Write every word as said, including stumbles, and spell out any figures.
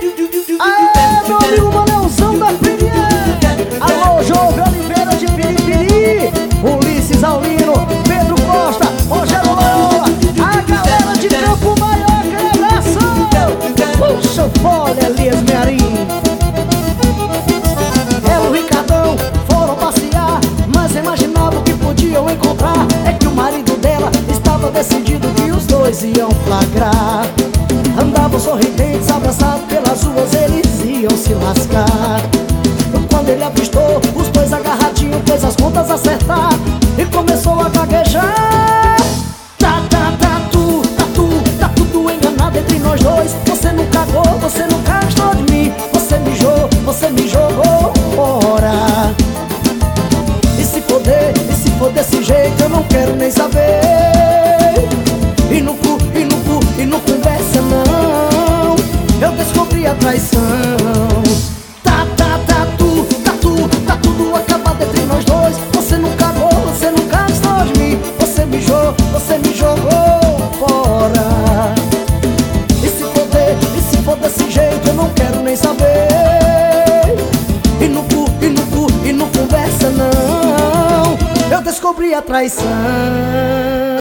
Aê, meu amigo Manelzão da Premier. Alô, Jovem Oliveira de Piripiri, Ulisses Aulino, Pedro Costa, Rogério Loyola, a galera de Campo Maior, que abração. Puxa, folha, Elias Mearim. Ela e o Ricardão foram passear, mas imaginavam o que podiam encontrar. É que o marido dela estava decidido que os dois iam flagrar. Andavam sorridentes, abraçados pelas ruas, eles iam se lascar. Quando ele avistou os dois agarradinhos, fez as contas acertar e começou a gaguejar. Tá, tá, tá, tu, tá, tu, tá tudo enganado entre nós dois. Você não cagou, você nunca gostou de mim. Você mijou, você me jogou fora. E se foder, e se for desse jeito, eu não quero nem saber. E no cu, e no cu, e não conversa não. Eu descobri a traição. Tá, tá, tá, tu, tá tu, tá tudo acabado entre nós dois. Você não cagou, você nunca gostou de mim. Você mijou, você me jogou fora. E se foder, e se for desse jeito, eu não quero nem saber. E no cu, e no cu, e não conversa não. Eu descobri a traição.